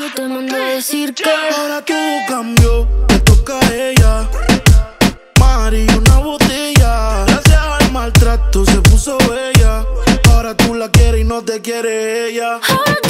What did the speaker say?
te mandé a decir que ahora todo cambió, le toca a ella. Mari, una botella. Gracias al maltrato se puso bella. Ahora tú la quieres y no te quiere ella. ahora